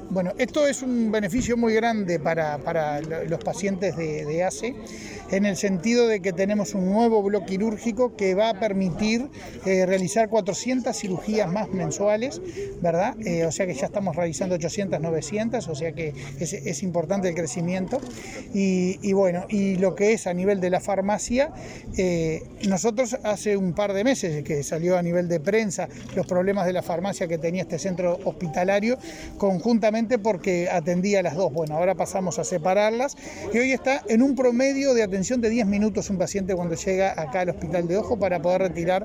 Bueno, esto es un beneficio muy grande para los pacientes de ACE, en el sentido de que tenemos un nuevo bloque quirúrgico que va a permitir realizar 400 cirugías más mensuales, ¿verdad? O sea que ya estamos realizando 800, 900, o sea que es importante el crecimiento. Y bueno, y lo que es a nivel de la farmacia, nosotros hace un par de meses que salió a nivel de prensa los problemas de la farmacia que tenía este centro hospitalario, conjuntamente porque atendía a las dos. Bueno, ahora pasamos a separarlas y hoy está en un promedio de atención de 10 minutos un paciente cuando llega acá al Hospital de Ojo para poder retirar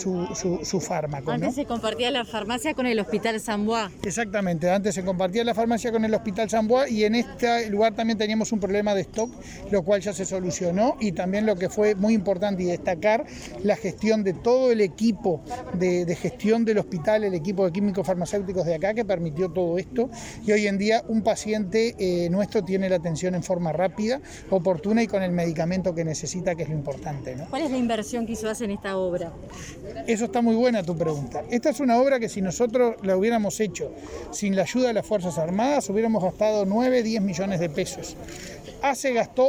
su fármaco, ¿no? Antes se compartía la farmacia con el Hospital San Bois. Exactamente, antes se compartía la farmacia con el Hospital San Bois y en este lugar también teníamos un problema de stock, lo cual ya se solucionó, y también lo que fue muy importante y destacar la gestión de todo el equipo de gestión del hospital, el equipo de químicos farmacéuticos de acá que permitió todo esto, y hoy en día un paciente nuestro tiene la atención en forma rápida, oportuna y con el medicamento que necesita, que es lo importante, ¿no? ¿Cuál es la inversión que hizo ACE en esta obra? Eso está muy buena tu pregunta. Esta es una obra que si nosotros la hubiéramos hecho sin la ayuda de las Fuerzas Armadas hubiéramos gastado 9, 10 millones de pesos. ACE gastó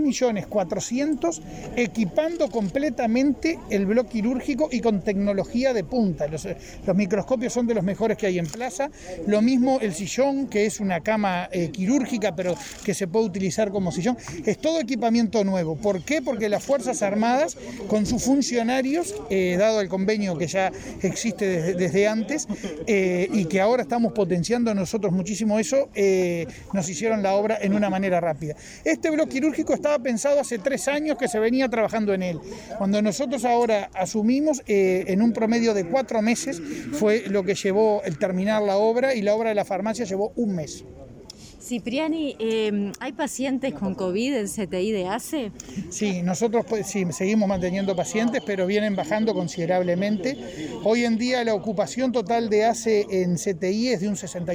2.400.000 equipando completamente el bloque quirúrgico y con tecnología de punta. Los microscopios son de los mejores que hay en plaza. Lo mismo el sillón, que es una cama quirúrgica, pero que se puede utilizar como sillón. Es todo equipamiento nuevo. ¿Por qué? Porque las Fuerzas Armadas, con sus funcionarios, dado el convenio que ya existe desde antes, y que ahora estamos potenciando nosotros muchísimo eso, nos hicieron la obra en una manera rápida. Este bloque quirúrgico estaba pensado hace 3 años que se venía trabajando en él. Cuando nosotros ahora asumimos, en un promedio de 4 meses fue lo que llevó el terminar la obra, y la obra de la farmacia llevó 1 mes. Cipriani, ¿hay pacientes con COVID en CTI de ACE? Sí, nosotros sí, seguimos manteniendo pacientes, pero vienen bajando considerablemente. Hoy en día la ocupación total de ACE en CTI es de un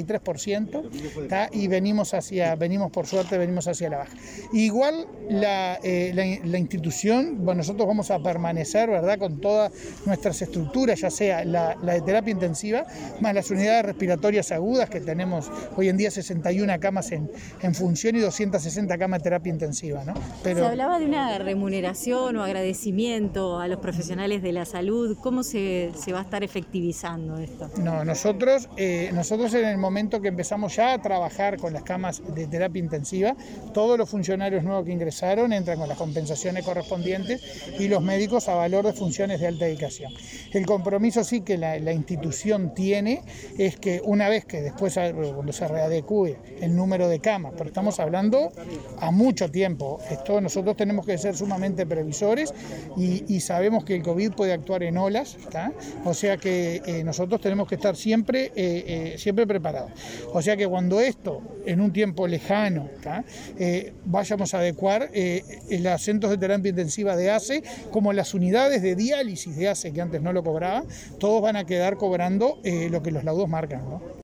63%, ¿tá? Y venimos por suerte, venimos hacia la baja. Igual la institución, bueno, nosotros vamos a permanecer, ¿verdad?, con todas nuestras estructuras, ya sea la de terapia intensiva, más las unidades respiratorias agudas, que tenemos hoy en día 61 camas en función y 260 camas de terapia intensiva, ¿no? Pero se hablaba de una remuneración o agradecimiento a los profesionales de la salud. ¿Cómo se va a estar efectivizando esto? No, nosotros en el momento que empezamos ya a trabajar con las camas de terapia intensiva, todos los funcionarios nuevos que ingresaron entran con las compensaciones correspondientes y los médicos a valor de funciones de alta dedicación. El compromiso sí que la institución tiene es que una vez que después, cuando se readecue el número de camas, pero estamos hablando a mucho tiempo. Esto nosotros tenemos que ser sumamente previsores y sabemos que el COVID puede actuar en olas, ¿tá? O sea que nosotros tenemos que estar siempre preparados. O sea que cuando esto, en un tiempo lejano, ¿tá?, vayamos a adecuar los centros de terapia intensiva de ACE, como las unidades de diálisis de ACE, que antes no lo cobraban, todos van a quedar cobrando lo que los laudos marcan, ¿no?